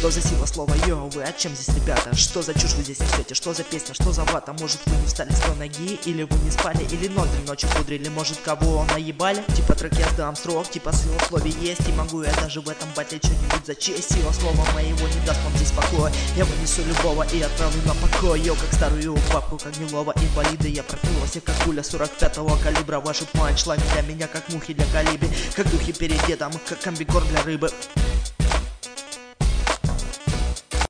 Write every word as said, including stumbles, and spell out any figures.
Что за сила слова, йоу, вы о чем здесь, ребята? Что за чушь вы здесь несете, что за песня, что за вата? Может вы не встали с той ноги, или вы не спали, или ноздри ночью пудрили, может кого наебали? Типа трек я сдам срок, типа сила в слове есть, и могу я даже в этом батле что-нибудь зачесть. Сила слова моего не даст вам здесь покоя, я вынесу любого и отправлю на покой. Йо, как старую бабку, как гнилого инвалида, я проткнулся как пуля сорок пятого калибра. Ваши панчлайны для меня как мухи для калибри, как духи перед дедом, как комбикорм для рыбы.